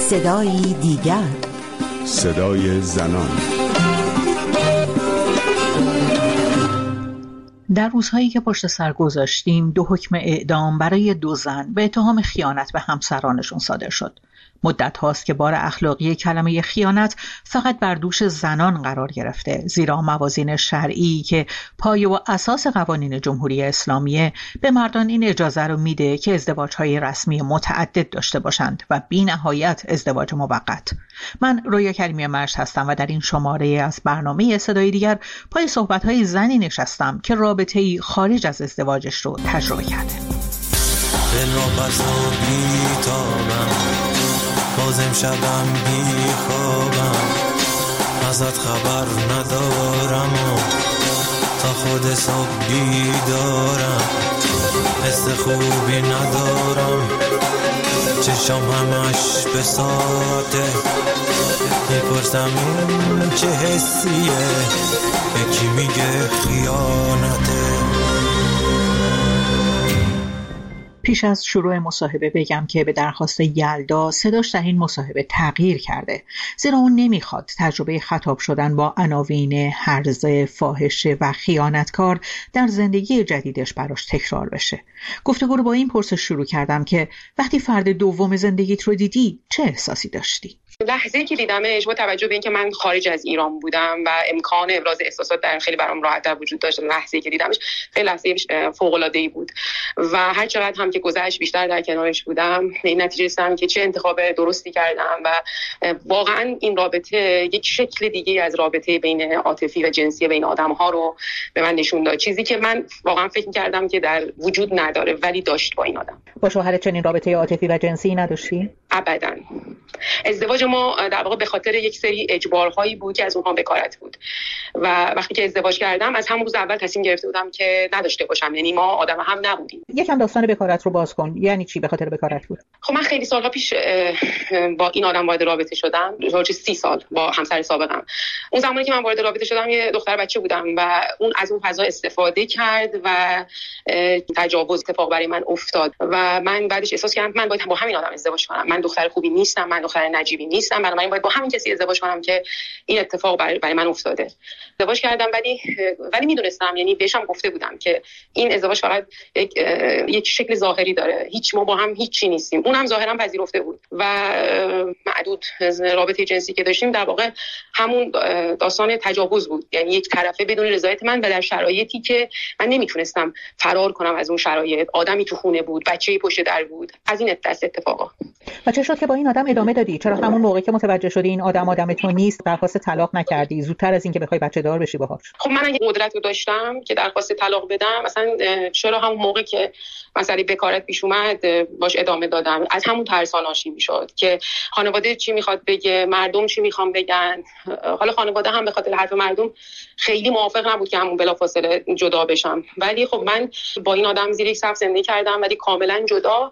صدایی دیگر، صدای زنان. در روزهایی که پشت سر گذاشتیم 2 حکم اعدام برای 2 زن به اتهام خیانت به همسرانشون صادر شد. مدت هاست که بار اخلاقی کلمه خیانت فقط بر دوش زنان قرار گرفته، زیرا موازین شرعی که پایه و اساس قوانین جمهوری اسلامی به مردان این اجازه رو میده که ازدواج‌های رسمی متعدد داشته باشند و بی نهایت ازدواج موقت. من رویا کریمی مرج هستم و در این شماره از برنامه صدای دیگر پای صحبت‌های زنی نشستم که رابطه‌ای خارج از ازدواجش رو تجربه کرده. بازم شبم بی خوابم، ازت خبر ندارم و تا خود صبح بیدارم، حس خوبی ندارم، چشم همش به ساعته، میپرسم این چه حسیه، یکی میگه خیانته. پیش از شروع مصاحبه بگم که به درخواست یلدا صداش در این مصاحبه تغییر کرده، زیرا اون نمیخواد تجربه خطاب شدن با عناوین هرزه، فاحشه و خیانتکار در زندگی جدیدش براش تکرار بشه. گفتگو رو با این پرسش شروع کردم که وقتی فرد دوم زندگیت رو دیدی چه احساسی داشتی؟ لحظه‌ای که دیدمش با توجه به اینکه من خارج از ایران بودم و امکان ابراز احساسات در خیلی برام راحت‌تر وجود داشت، لحظه‌ای که دیدمش خیلی لحظه فوق‌العاده‌ای بود و هر چقدر هم که گذشت بیشتر در کنارش بودم به این نتیجه رسیدم که چه انتخاب درستی کردم و واقعا این رابطه یک شکل دیگه از رابطه بین عاطفی و جنسی بین آدم‌ها رو به من نشون داد، چیزی که من واقعا فکر می‌کردم که در وجود نداره ولی داشت با این آدم. با شوهرت چنین رابطه عاطفی و جنسی نداشتی؟ ابداً. ازدواج ما در واقع به خاطر یک سری اجبارهایی بود که از اونها بکارت بود و وقتی که ازدواج کردم از همون روز اول تصمیم گرفته بودم که نداشته باشم، یعنی ما آدم هم نبودیم. یکم داستان بکارت رو باز کن. یعنی چی به خاطر بکارت بود؟ خب من خیلی سالها پیش با این آدم وارد رابطه شدم، حدود 30 سال با همسر سابقم. اون زمانی که من وارد رابطه شدم یه دختر بچه بودم و اون از اون فضا استفاده کرد و تجاوز اتفاق برای من افتاد و من بعدش احساس کردم من باید با همین آدم ازدواج کنم. من دختر خوبی نیستم، من دختر نجیبی نیستم، بنابراین باید با همین کسی ازدواج کنم که این اتفاق برای من افتاده. ازدواج کردم ولی میدونستم، یعنی بهشم گفته بودم که این ازدواج فقط یک شکل ظاهری داره، ما با هم هیچی نیستیم. اونم ظاهرا پذیرفته بود و معدود رابطه جنسی که داشتیم در واقع همون داستان تجاوز بود، یعنی یک طرفه بدون رضایت من و در شرایطی که من نمیتونستم فرار کنم از اون شرایط. آدمی تو خونه بود، بچه‌ای پشت در بود، از این دست اتفاقا. و چه شد که با این آدم ادامه دادی؟ چرا همون موقع که متوجه شدی این آدم تو نیست درخواست طلاق نکردی زودتر از این که بخوای بچه دار بشی باهاش؟ خب من اگه قدرت رو داشتم که درخواست طلاق بدم، مثلا چرا همون موقع که مسئله بکارت پیش اومد باش ادامه دادم؟ از همون ترسان ناشی میشد که خانواده چی میخواد بگه، مردم چی میخوان بگن. حالا خانواده هم به خاطر حرف مردم خیلی موافق نبود که همون بلافاصله جدا بشم، ولی خب من با این آدم زیر یک سقف زندگی کردم ولی کاملا جدا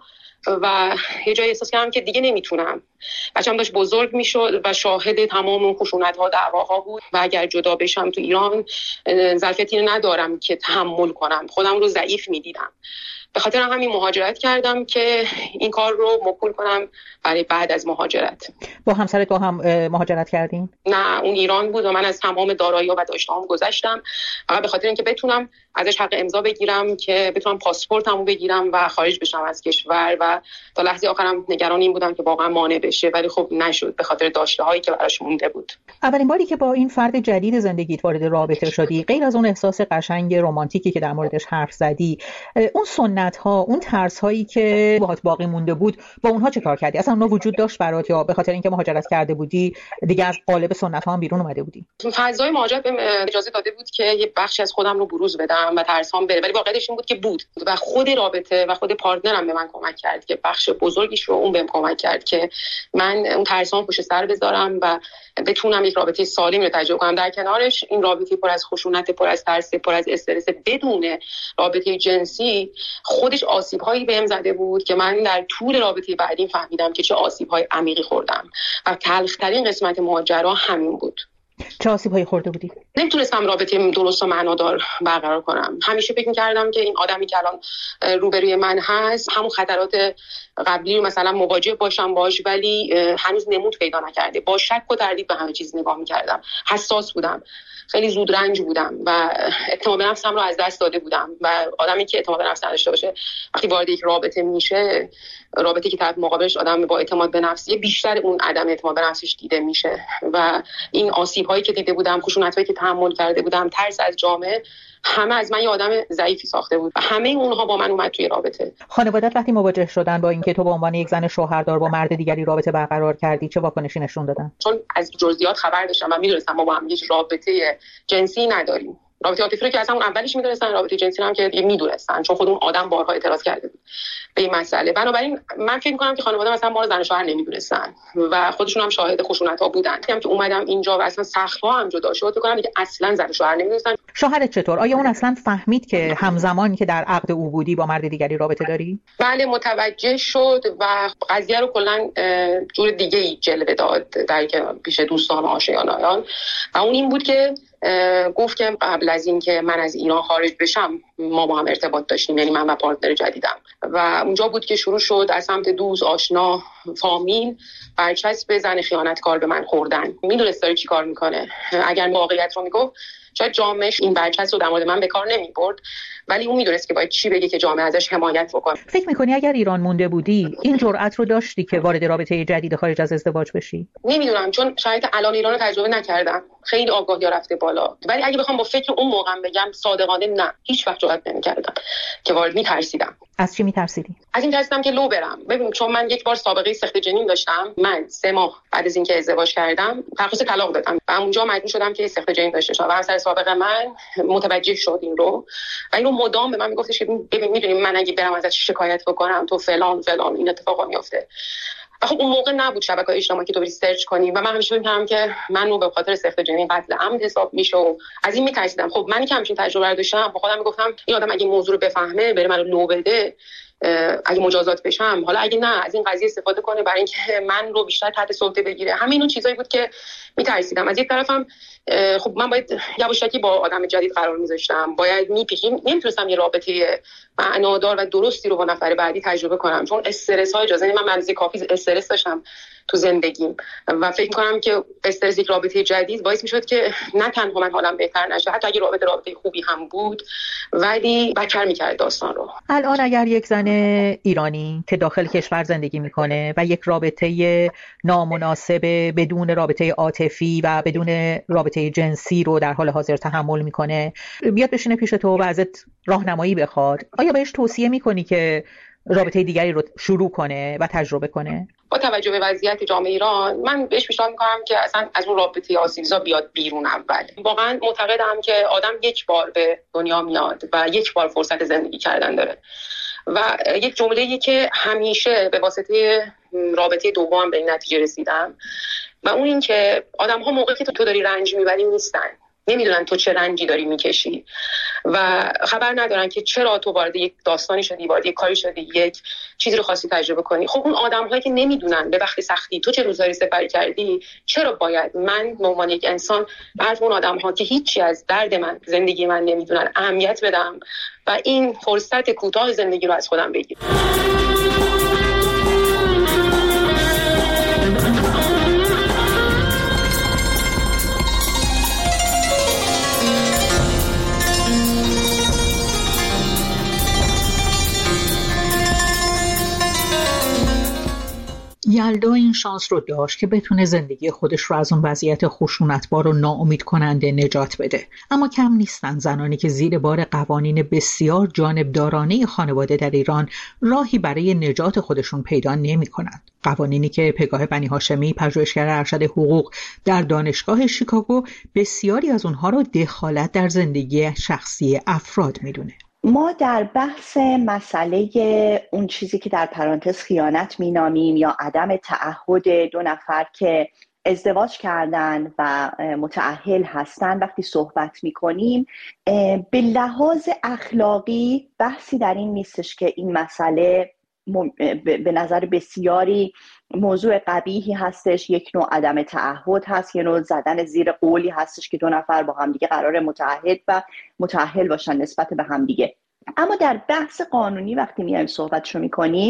و یه جایی احساس کردم که دیگه نمیتونم. بچه‌م داشت بزرگ میشد و شاهد تمام اون خشونت‌ها، دعواها بود و اگر جدا بشم تو ایران ظرفیتی ندارم که تحمل کنم، خودم رو ضعیف میدیدم. به خاطر همین مهاجرت کردم که این کار رو موکول کنم برای بعد از مهاجرت. با همسرت با هم مهاجرت کردین؟ نه، اون ایران بود و من از تمام دارایی‌ها و داشته‌هام گذشتم فقط به خاطر اینکه بتونم ازش حق امضا بگیرم که بتونم پاسپورتمو بگیرم و خارج بشم از کشور و تا لحظه آخرم نگران این بودم که واقعا مانع بشه، ولی خب نشد به خاطر داشته‌هایی که براش مونده بود. اولین باری که با این فرد جدید زندگیت وارد رابطه شدی، غیر از اون احساس قشنگ رمانتیکی که در موردش حرف زدی، اون سنت‌ها، اون ترس‌هایی که باهات باقی مونده بود، با اونها چه کار کردی؟ اصلا اونها وجود داشت برات یا به خاطر اینکه مهاجرت کرده بودی دیگه از قالب سنت‌ها هم بیرون اومده بودی؟ فضای مهاجرت بهم اجازه داده بود که یه بخشی از خودم رو بروز بدم و ترسام بره، ولی واقعیتش این بود که بود و خود رابطه و خود پارتنرم به من کمک کرد که بخش بزرگیش رو اون بهم کمک کرد که من اون ترسام پشت سر بذارم و بتونم یک رابطه سالم رو تجربه کنم. در کنارش این رابطه پر از خشونت، پر از ترس، پر از استرس بدون رابطه جنسی خودش آسیب‌هایی بهم زده بود که من در طول رابطه بعدی فهمیدم که چه آسیب‌های عمیقی خوردم و تلخ‌ترین قسمت ماجرا همین بود. چه آسیب‌هایی خورده بودی؟ نمیتونستم رابطه درست و معنادار برقرار کنم. همیشه فکر می‌کردم که این آدمی که الان روبروی من هست همون خطرات قبلی رو مثلا مواجه باشم باش، ولی هنوز نمود پیدا نکرده. با شک و تردید به همه چیز نگاه می‌کردم. حساس بودم. خیلی زود رنج بودم و اعتماد به نفسم رو از دست داده بودم و آدمی که اعتماد به نفس نداشته باشه وقتی وارد یک رابطه میشه، رابطه که طرف مقابلش آدم با اعتماد به نفسیه، بیشتر اون عدم اعتماد به نفسش دیده میشه و این آسیب‌هایی که دیده بودم، خشونت‌هایی که تحمل کرده بودم، ترس از جامعه، همه از من یه آدم ضعیفی ساخته بود و همه اونها با من اومد توی رابطه. خانواده‌ات وقتی مواجه شدن با اینکه تو به عنوان یک زن شوهردار با مرد دیگری رابطه برقرار کردی، چه واکنشی نشون دادن؟ چون از جزئیات خبر داشتم و میدونستم ما با هم هیچ رابطه جنسی نداریم. رابطه عاطفی رو که از همون اولش میدونستن، رابطه جنسی هم که دیگه میدونستن، چون خود اون آدم بارها اعتراض کرده بود به این مسئله. بنابراین من فکر می‌کنم که خانواده مثلا ما رو زن و شوهر نمیدونستن و خودشون هم شاهد خشونت‌ها بودن. هم که اومدم اینجا و اصلا سخت‌ها هم جدا شد، فکر کنم دیگه اصلا زن و شوهر نمیدونستن. شوهرت چطور؟ آیا اون اصلا فهمید که همزمان که در عقد او بودی با مرد دیگری رابطه داری؟ بله، متوجه شد و قضیه رو کلاً جور دیگه‌ای جلوه داد در که پیش دوستان و آشنایان و اون این بود که گفت که قبل از این که من از ایران خارج بشم ما با هم ارتباط داشتیم، یعنی من و پارتنر جدیدم، و اونجا بود که شروع شد از سمت دوست، آشنا، فامیل برچسب زن خیانتکار به من خوردن. میدونست داره چی کار میکنه. اگر واقعیت رو میگفت شاید جامعهش این برچسب رو در مورد من به کار نمیبرد، ولی اون میدونست که باید چی بگه که جامعه ازش حمایت بکنه. فکر میکنی اگر ایران مونده بودی این جرأت رو داشتی که وارد رابطه جدید خارج از ازدواج بشی؟ نمیدونم، چون شاید الان ایران رو تجربه نکردم، خیلی آگاهی رفته بالا، ولی اگه بخوام با فکر اون موقع بگم صادقانه، نه، هیچ وقت جرأت نمی‌کردم که وارد. میترسیدم. از چی میترسیدی؟ از این ترسیدم که لو برم. ببین، چون من یک بار سابقه سخت جنین داشتم. من 3 ماه بعد از اینکه ازدواج کردم درخواست طلاق دادم و اونجا مجبور شدم که سخت جنین داشته باشم و همسر سابق من متوجه شد این رو و اینو مدام به من میگفتش که ببین میدونی من اگه برم ازت شکایت بکنم تو فلان فلان این اتفاقا میفته. خب اون موقع نبود شبکه‌های اجتماعی که تو بری سرچ کنی و من همیشه فکر می‌کردم که منو به خاطر سخت جنین قتل عمد حساب میشه و از این میترسیدم. خب منی که همچین تجربه داشتم با خودم میگفتم این آدم اگه موضوع رو بفهمه بره منو لو بده، اگه مجازات بشم، حالا اگه نه از این قضیه استفاده کنه برای اینکه من رو بیشتر تحت سلطه بگیره. همین اون چیزایی بود که میترسیدم. از یک طرفم خب من باید یواشکی با آدم جدید قرار میذاشتم، باید میپیچیم، نمیتونستم یه رابطه معنادار و درستی رو با نفر بعدی تجربه کنم، چون استرس های اجازه من منزی کافی استرس داشتم تو زندگیم و فکر می‌کنم که استرس یک رابطه جدید باعث می‌شد که نه تنها من حالم بهتر نشه، حتی اگه رابطه خوبی هم بود ولی بدتر می‌کرد داستان رو. الان اگر یک زن ایرانی که داخل کشور زندگی می‌کنه و یک رابطه نامناسب بدون رابطه عاطفی و بدون رابطه جنسی رو در حال حاضر تحمل می‌کنه، بیاد بشینه پیش تو و ازت راهنمایی بخواد، آیا بهش توصیه می‌کنی که رابطه دیگری رو شروع کنه و تجربه کنه؟ با توجه به وضعیت جامعه ایران من بهش پیشنهاد میکنم که اصلا از اون رابطه آسیبزا بیاد بیرون. اول واقعا معتقدم که آدم یک بار به دنیا میاد و یک بار فرصت زندگی کردن داره و یک جمله‌ای که همیشه به واسطه رابطه دوم به این نتیجه رسیدم و اون این که آدم‌ها موقعی که تو داری رنج میبری نیستن، نمیدونن تو چه رنجی داری میکشی و خبر ندارن که چرا تو وارد یک داستانی شدی، وارد یک کاری شدی، یک چیزی رو خواستی تجربه کنی. خب اون آدم‌هایی که نمیدونن به وقت سختی تو چه روزایی سپری کردی، چرا باید من به عنوان یک انسان بعد اون آدم‌ها که هیچی از درد من، زندگی من نمیدونن اهمیت بدم و این فرصت کوتاه زندگی رو از خودم بگیرم. یلدا این شانس رو داشت که بتونه زندگی خودش رو از اون وضعیت خشونتبار و ناامید کننده نجات بده. اما کم نیستن زنانی که زیر بار قوانین بسیار جانبدارانه خانواده در ایران راهی برای نجات خودشون پیدا نمی‌کنند. قوانینی که پگاه بنی هاشمی، پژوهشگر ارشد حقوق در دانشگاه شیکاگو، بسیاری از اونها رو دخالت در زندگی شخصی افراد میدونه. ما در بحث مسئله اون چیزی که در پرانتز خیانت مینامیم یا عدم تعهد دو نفر که ازدواج کردن و متأهل هستن وقتی صحبت میکنیم، به لحاظ اخلاقی بحثی در این نیستش که این مسئله به نظر بسیاری موضوع قبیحی هستش، یک نوع عدم تعهد هست، یک نوع زدن زیر قولی هستش که دو نفر با همدیگه قرار متعهد و متأهل باشن نسبت به همدیگه. اما در بحث قانونی وقتی میایم صحبتشو میکنیم،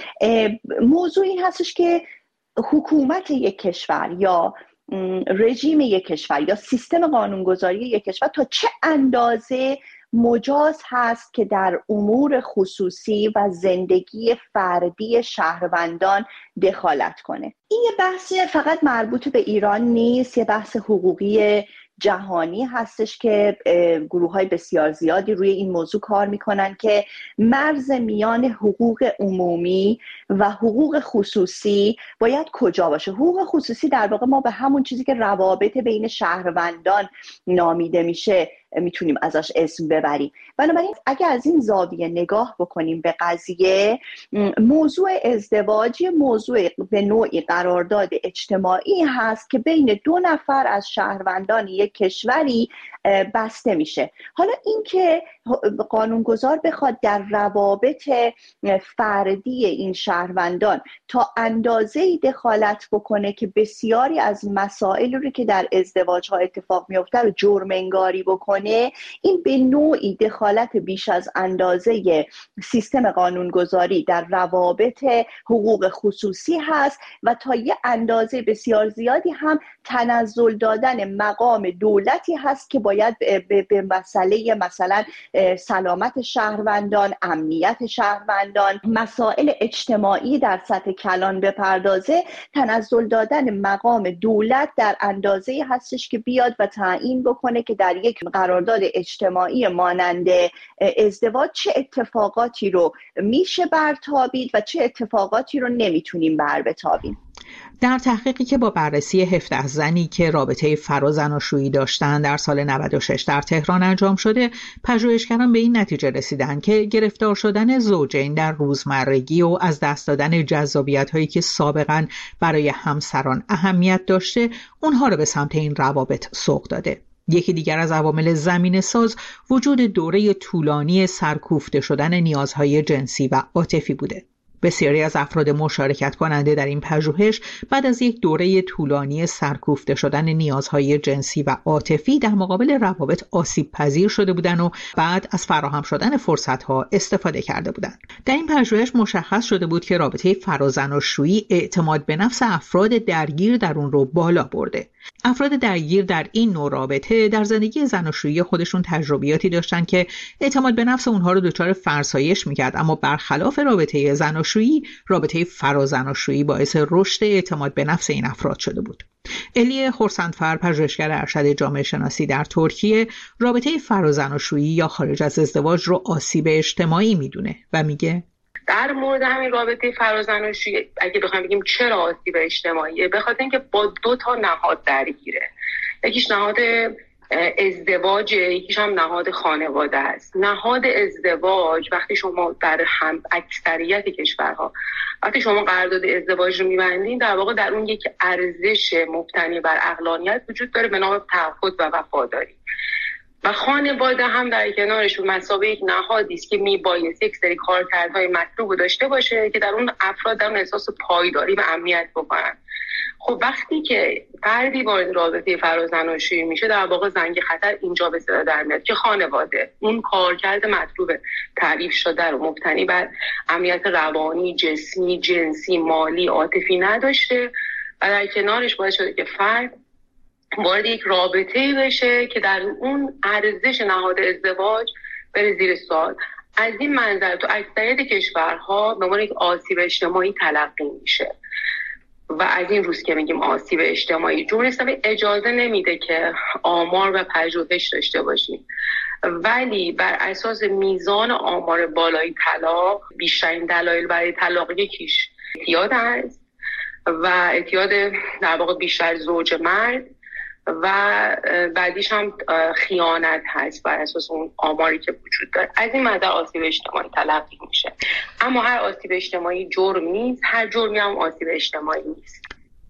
موضوع این هستش که حکومت یک کشور یا رژیم یک کشور یا سیستم قانونگذاری یک کشور تا چه اندازه مجاز هست که در امور خصوصی و زندگی فردی شهروندان دخالت کنه. این یه بحث فقط مربوط به ایران نیست، یه بحث حقوقی جهانی هستش که گروه‌های بسیار زیادی روی این موضوع کار میکنن که مرز میان حقوق عمومی و حقوق خصوصی باید کجا باشه. حقوق خصوصی در واقع ما به همون چیزی که روابط بین شهروندان نامیده میشه میتونیم ازش اسم ببریم. بنابراین اگه از این زاویه نگاه بکنیم به قضیه، موضوع ازدواج موضوع به نوعی قرارداد اجتماعی هست که بین دو نفر از شهروندان یک کشوری بسته میشه. حالا اینکه قانونگذار بخواد در روابط فردی این شهروندان تا اندازه‌ای دخالت بکنه که بسیاری از مسائل رو که در ازدواج ها اتفاق میفته رو جرم انگاری بکنه، این به نوعی دخالت بیش از اندازه سیستم قانونگذاری در روابط حقوق خصوصی هست و تا یه اندازه بسیار زیادی هم تنزل دادن مقام دولتی هست که باید به مسئله مثلا سلامت شهروندان، امنیت شهروندان، مسائل اجتماعی در سطح کلان بپردازه. تنزل دادن مقام دولت در اندازه هستش که بیاد و تعیین بکنه که در یک قرارداد اجتماعی مانند ازدواج چه اتفاقاتی رو میشه برتابید و چه اتفاقاتی رو نمیتونیم بتابیم. در تحقیقی که با بررسی 17 زنی که رابطه فرازناشویی داشتن در سال 96 در تهران انجام شده، پژوهشگران به این نتیجه رسیدن که گرفتار شدن زوجین در روزمرگی و از دست دادن جذابیت‌هایی که سابقاً برای همسران اهمیت داشته، اونها رو به سمت این روابط سوق داده. یکی دیگر از عوامل زمینه‌ساز وجود دوره طولانی سرکوفته شدن نیازهای جنسی و عاطفی بوده. بسیاری از افراد مشارکت کننده در این پژوهش بعد از یک دوره طولانی سرکوفته شدن نیازهای جنسی و عاطفی در مقابل روابط آسیب پذیر شده بودند و بعد از فراهم شدن فرصت‌ها استفاده کرده بودند. در این پژوهش مشخص شده بود که رابطه فرازناشویی اعتماد به نفس افراد درگیر در اون رو بالا برده. افراد درگیر در این نوع رابطه در زندگی زناشویی خودشون تجربیاتی داشتن که اعتماد به نفس اونها رو دچار فرسایش میکرد، اما برخلاف رابطه زناشویی، رابطه فرازناشویی باعث رشد اعتماد به نفس این افراد شده بود. الیه خورسندفر، پژوهشگر ارشد جامعه شناسی در ترکیه، رابطه فرازناشویی یا خارج از ازدواج رو آسیب اجتماعی میدونه و میگه در مورد همین رابطه فرازناشویی اگه بخوایم بگیم چرا آسیب اجتماعیه، به خاطر اینکه با 2 نهاد درگیره. یکیش نهاد ازدواج، یکیش هم نهاد خانواده است. نهاد ازدواج وقتی شما در اکثریت کشورها وقتی شما قرارداد ازدواج رو می‌بندین، در واقع در اون یک ارزش مبتنی بر عقلانیت وجود داره به نام تعهد و وفاداری. و خانواده هم در کنارش مثابه یک نهادی است که میبایست یک سری کارکردهای مطلوب داشته باشه که در اون افراد در احساس پایداری و امنیت بکنن. خب وقتی که فردی وارد رابطه فرازناشویی میشه، در واقع زنگ خطر اینجا به صدا در میاد که خانواده اون کارکرد مطلوب تعریف شده رو مبتنی بر امنیت روانی، جسمی، جنسی، مالی، عاطفی نداشته و در کنارش باعث شده که فرد وارد یک رابطه‌ای بشه که در اون ارزش نهاد ازدواج بره زیر سوال. از این منظر تو اکثریت کشورها به عنوان یک آسیب اجتماعی تلقی میشه و از این روز که میگیم آسیب اجتماعی، جمهوری اسلامی اجازه نمیده که آمار و پژوهش داشته باشیم، ولی بر اساس میزان آمار بالای طلاق، بیشترین دلایل برای طلاق یکیش اعتیاد است و اعتیاد در واقع بیشتر زوج مرد و بعدیش هم خیانت هست بر اساس اون آماری که وجود داره. از این منظر آسیب اجتماعی تلقی میشه. اما هر آسیب اجتماعی جرم نیست، هر جرمی هم آسیب اجتماعی نیست.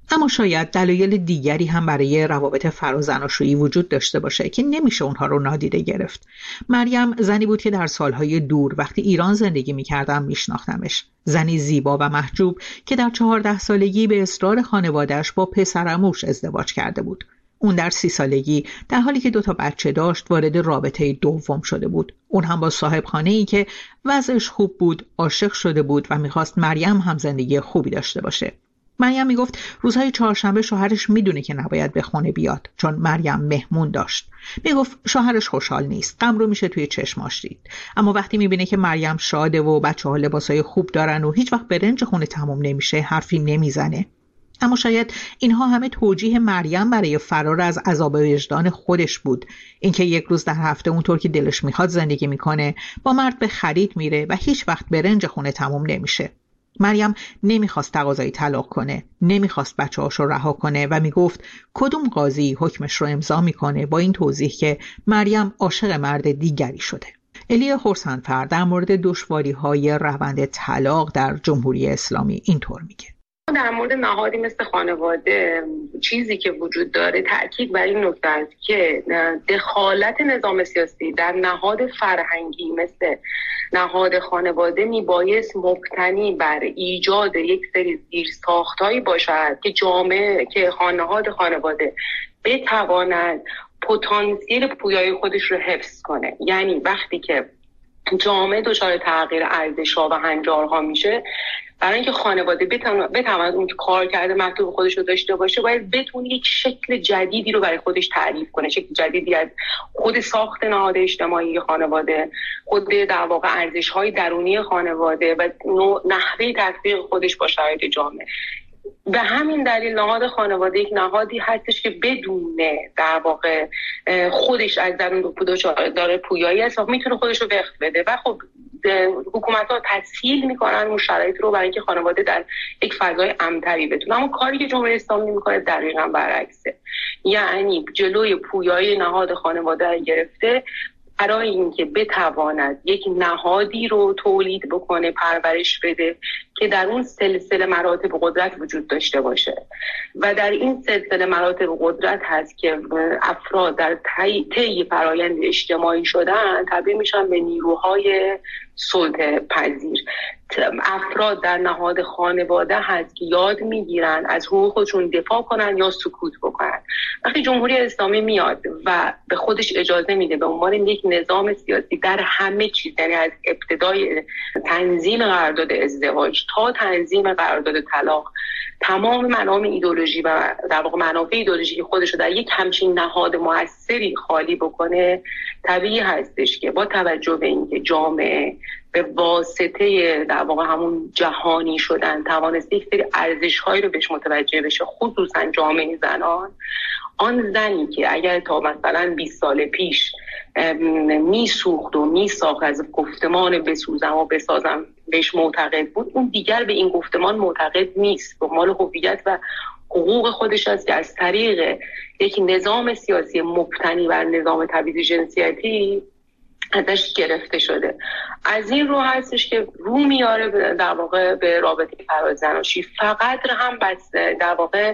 اما شاید دلایل دیگری هم برای روابط فرازناشویی وجود داشته باشه که نمیشه اونها رو نادیده گرفت. مریم زنی بود که در سالهای دور وقتی ایران زندگی میکردم میشناختمش. زنی زیبا و محجوب که در 14 سالگی به اصرار خانواده‌اش با پسرعموش ازدواج کرده بود. اون در 30 سالگی در حالی که 2 بچه داشت وارد رابطه دوم شده بود. اون هم با صاحب خانه‌ای که وضعش خوب بود عاشق شده بود و میخواست مریم هم زندگی خوبی داشته باشه. مریم میگفت روزهای چهارشنبه شوهرش میدونه که نباید به خونه بیاد چون مریم مهمون داشت. میگفت شوهرش خوشحال نیست، غم رو میشه توی چشماش دید. اما وقتی میبینه که مریم شاده و بچه‌ها لباسای خوب دارن و هیچ وقت برنج خونه تموم نمیشه حرفی نمیزنه. اما شاید اینها همه توجیه مریم برای فرار از عذاب وجدان خودش بود. اینکه یک روز در هفته اونطور که دلش میخواد زندگی میکنه، با مرد به خرید میره و هیچ وقت برنج خونه تموم نمیشه. مریم نمیخواست تقاضای طلاق کنه، نمیخواست بچه‌هاشو رها کنه و میگفت کدوم قاضی حکمش رو امضا میکنه، با این توضیح که مریم عاشق مرد دیگری شده. الیا خورسندفر در مورد دشواری‌های روند طلاق در جمهوری اسلامی اینطور میگه: در مورد نهادی مثل خانواده چیزی که وجود داره تأکید بر این نکته است که دخالت نظام سیاسی در نهاد فرهنگی مثل نهاد خانواده میبایست مبتنی بر ایجاد یک سری زیرساخت‌هایی باشد که جامعه که نهاد خانواده بتواند پتانسیل پویایی خودش رو حفظ کنه. یعنی وقتی که جامعه دچار تغییر ارزش‌ها و هنجارها میشه، برای اینکه خانواده بتواند اون کار کرده مکتوب خودش رو داشته باشه، باید بتونه یک شکل جدیدی رو برای خودش تعریف کنه، شکل جدیدی از خود ساخت نهاد اجتماعی خانواده، خود در واقع ارزش‌های درونی خانواده و نحوه تطبیق خودش با شرایط جامعه. به همین دلیل نهاد خانواده یک نهادی هستش که بدون در واقع خودش از درون داره پویایی است و میتونه خودش رو وقف بده. و خب حکومت‌ها تسهیل میکنن اون شرایط رو برای اینکه خانواده در یک فضای امن‌تری بتونه. اما کاری که جمهوری اسلامی میکنه دقیقاً برعکسه، یعنی جلوی پویایی نهاد خانواده رو گرفته برای اینکه بتواند یک نهادی رو تولید بکنه، پرورش بده که در اون سلسله مراتب قدرت وجود داشته باشه. و در این سلسله مراتب قدرت هست که افراد در طی فرایند اجتماعی شدن تبدیل میشن به نیروهای سلطه پذیر. افراد در نهاد خانواده هست که یاد میگیرن از حقوق خودشون دفاع کنن یا سکوت بکنن. وقتی جمهوری اسلامی میاد و به خودش اجازه میده به عنوان یک نظام سیاسی در همه چیز، یعنی از ابتدای تنظیم قرارداد ازدواج تا تنظیم قرارداد طلاق، تمام منابع ایدئولوژی و در واقع منافع ایدئولوژی خودش رو در یک همچین نهاد موثری خالی بکنه، طبیعی هستش که با توجه به اینکه جامعه به واسطه در واقع همون جهانی شدن توانست یک سری ارزش‌هایی رو بهش متوجه بشه، خصوصا جامعه زنان، آن زنی که اگر تا مثلا 20 سال پیش میسوخت و میساخت از گفتمان بسوزم و بسازم بهش معتقد بود، اون دیگر به این گفتمان معتقد نیست. به مال هویت و حقوق خودش است که از طریق یک نظام سیاسی مبتنی بر نظام تبعیض جنسیتی ازش گرفته شده. از این رو هستش که رو میاره در واقع به رابطه فرازناشی. فقط هم بس در واقع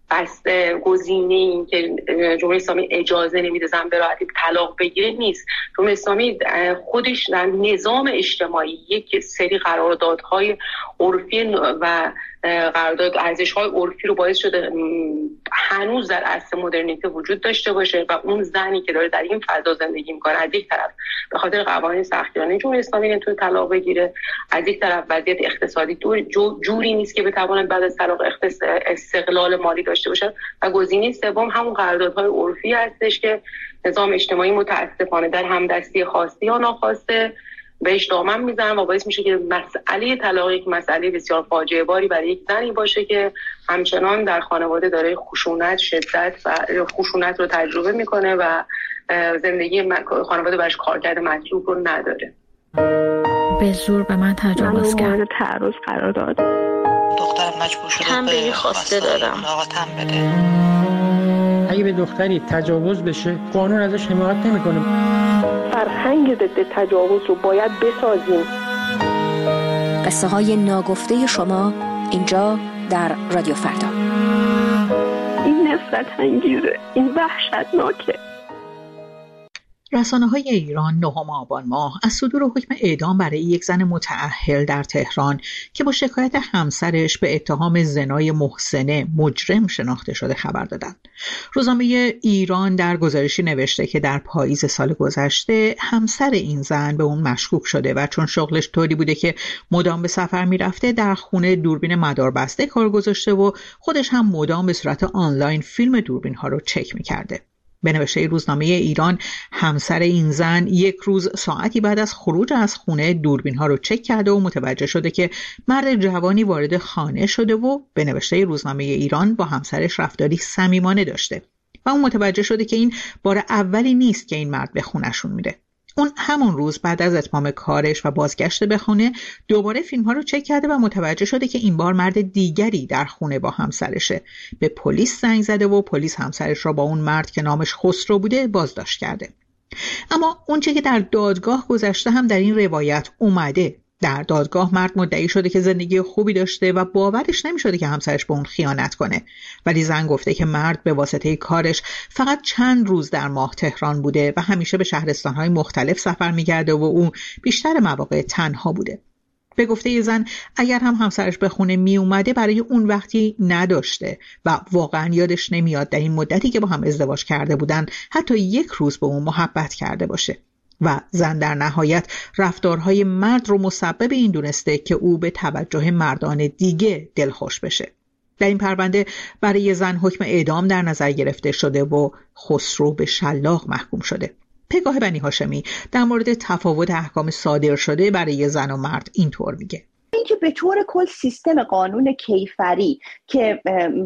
گزینه این که جمهوری اسلامی اجازه نمیده زن به راحتی طلاق بگیره نیست. جمهوری اسلامی خودش در نظام اجتماعی یک سری قراردادهای عرفی و قرارداد ارزش‌های عرفی رو باعث شده هنوز در عصر مدرنیته وجود داشته باشه و اون زنی که داره در این فضا زندگی میکنه از یک طرف به خاطر قوانین سختگیرانه جمهوری اسلامی نمیتونه طلاق بگیره، از یک طرف وضعیت اقتصادی جوری نیست که بتواند بعد از طلاق استقلال مالی داشته باشه و گزینه سوم همون قراردادهای عرفی هستش که نظام اجتماعی متاسفانه در همدستی خواسته یا ناخواسته بهش دامن میزنن و باعث میشه که مسئله طلاق یک مسئله بسیار فاجعه باری برای یک زنی باشه که همچنان در خانواده داره خشونت، شدت و خشونت رو تجربه میکنه و زندگی خانواده براش کارکرد مطلوب رو نداره. به زور به من تجاوز کرد. تعرض قرار داد. دخترم مجبور شده تنبیهی خواسته دادم. لاغتم بده. اگه به دختری تجاوز بشه قانون ازش حمایت نمیکنه. فرهنگ ضد تجاوز رو باید بسازیم. قصه های ناگفته شما اینجا در رادیو فردا. نفرت انگیزه، این وحشتناکه. رسانه‌های ایران 9 آبان ماه از صدور حکم اعدام برای یک زن متأهل در تهران که با شکایت همسرش به اتهام زنای محسنه مجرم شناخته شده خبر دادند. روزنامه ایران در گزارشی نوشته که در پاییز سال گذشته همسر این زن به اون مشکوک شده و چون شغلش طوری بوده که مدام به سفر میرفته در خونه دوربین مداربسته کار گذاشته و خودش هم مدام به صورت آنلاین فیلم دوربین ها رو چک می‌کرده. به نوشته روزنامه ایران همسر این زن یک روز ساعتی بعد از خروج از خونه دوربین ها رو چک کرده و متوجه شده که مرد جوانی وارد خانه شده و به نوشته روزنامه ایران با همسرش رفتاری صمیمانه داشته و اون متوجه شده که این بار اولی نیست که این مرد به خونه‌شون میره. اون همون روز بعد از اتمام کارش و بازگشت به خونه دوباره فیلم ها رو چک کرده و متوجه شده که این بار مرد دیگری در خونه با همسرشه. به پلیس زنگ زده و پلیس همسرش را با اون مرد که نامش خسرو بوده بازداشت کرده. اما اون چیزی که در دادگاه گذشته هم در این روایت اومده. در دادگاه مرد مدعی شده که زندگی خوبی داشته و باورش نمی‌شده که همسرش به اون خیانت کنه، ولی زن گفته که مرد به واسطه کارش فقط چند روز در ماه تهران بوده و همیشه به شهرستان‌های مختلف سفر می‌گرده و اون بیشتر مواقع تنها بوده. به گفته زن اگر هم همسرش به خونه می اومده برای اون وقتی نداشته و واقعا یادش نمیاد در این مدتی که با هم ازدواج کرده بودن حتی یک روز به اون محبت کرده باشه. و زن در نهایت رفتارهای مرد رو مسبب این دونسته که او به توجه مردان دیگه دلخوش بشه. در این پرونده برای زن حکم اعدام در نظر گرفته شده و خسرو به شلاق محکوم شده. پگاه بنی هاشمی در مورد تفاوت احکام صادر شده برای زن و مرد اینطور میگه: اینکه به طور کل سیستم قانون کیفری که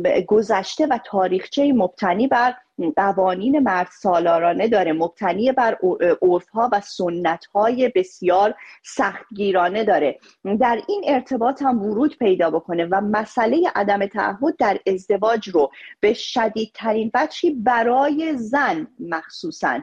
گذشته و تاریخچه مبتنی بر قوانین مرد سالارانه داره، مبتنی بر عرف‌ها و سنت‌های بسیار سختگیرانه داره، در این ارتباط هم ورود پیدا بکنه و مسئله عدم تعهد در ازدواج رو به شدیدترین وجهی برای زن مخصوصاً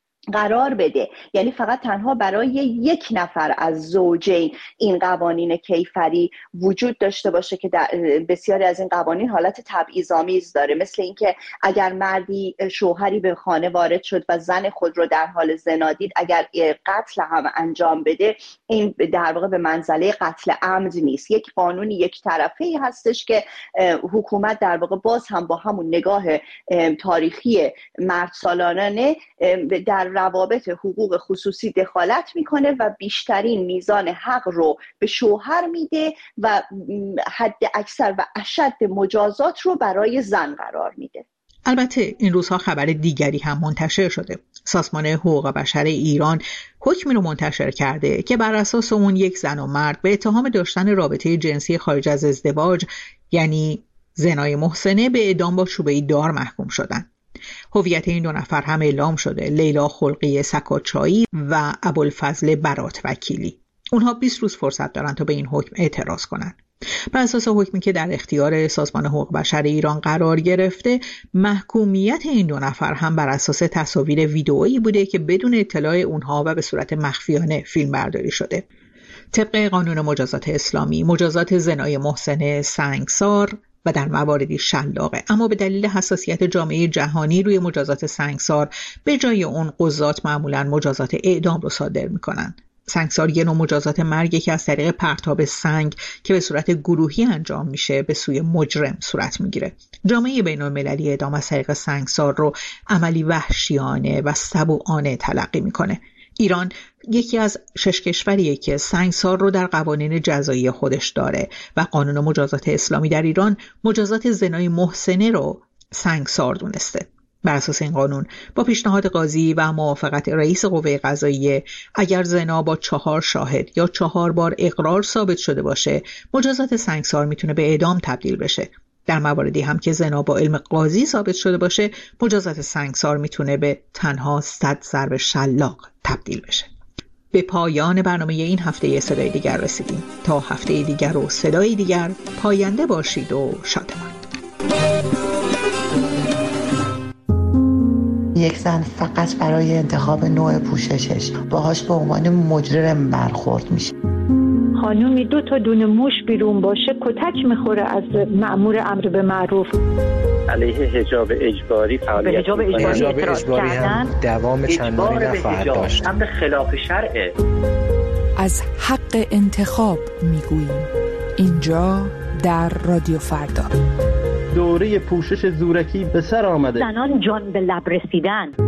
قرار بده، یعنی فقط تنها برای یک نفر از زوجین این قوانین کیفری وجود داشته باشه که در بسیاری از این قوانین حالت تبعیض‌آمیز داره، مثل اینکه اگر مردی شوهری به خانه وارد شد و زن خود رو در حال زنا دید، اگر قتل هم انجام بده، این در واقع به منزله قتل عمد نیست. یک قانون یک طرفه‌ای هستش که حکومت در واقع باز هم با همون نگاه تاریخی مرد سالارانه در روابط حقوق خصوصی دخالت میکنه و بیشترین میزان حق رو به شوهر میده و حد اکثر و اشد مجازات رو برای زن قرار میده. البته این روزها خبر دیگری هم منتشر شده. سازمان حقوق بشر ایران حکمی رو منتشر کرده که بر اساس اون یک زن و مرد به اتهام داشتن رابطه جنسی خارج از ازدواج، یعنی زنای محسنه، به اعدام با چوبه دار محکوم شدن. هویت این دو نفر هم اعلام شده: لیلا خلقی سکاچایی و ابوالفضل برات وکیلی. اونها 20 روز فرصت دارن تا به این حکم اعتراض کنن. بر اساس حکمی که در اختیار سازمان حقوق بشر ایران قرار گرفته، محکومیت این دو نفر هم بر اساس تصاویر ویدئویی بوده که بدون اطلاع اونها و به صورت مخفیانه فیلم برداری شده. طبق قانون مجازات اسلامی، مجازات زنای محسنه سنگسار و در مواردی شلاقه، اما به دلیل حساسیت جامعه جهانی روی مجازات سنگسار به جای اون قضات معمولاً مجازات اعدام رو صادر میکنن. سنگسار یه نوع مجازات مرگی که از طریق پرتاب سنگ که به صورت گروهی انجام میشه به سوی مجرم صورت میگیره. جامعه بین‌المللی اعدام از طریق سنگسار رو عملی وحشیانه و سبوعانه تلقی میکنه. ایران یکی از 6 کشوریه که سنگسار رو در قوانین جزایی خودش داره و قانون مجازات اسلامی در ایران مجازات زنای محسنه رو سنگسار دونسته. بر اساس این قانون با پیشنهاد قاضی و موافقت رئیس قوه قضاییه، اگر زنا با 4 شاهد یا 4 بار اقرار ثابت شده باشه، مجازات سنگسار میتونه به اعدام تبدیل بشه. در مواردی هم که زنا با علم قاضی ثابت شده باشه، مجازات سنگسار میتونه به تنها 100 ضرب شلاق تبدیل بشه. به پایان برنامه این هفته صدای دیگر رسیدیم. تا هفته دیگر و صدای دیگر، پاینده باشید و شادمان. یک زن فقط برای انتخاب نوع پوششش باهاش به عنوان مجرم برخورد میشه. خانومی 2 تا دونه موش بیرون باشه کتک میخوره از مأمور امر به معروف. علیه حجاب اجباری فعالیت می‌کنند. حجاب اجباری هم دوام چندانی نخواهد داشت. امر خلاف شرعه. از حق انتخاب میگوییم اینجا در رادیو فردا. دوره پوشش زورکی به سر آمده. زنان جان به لب رسیدن.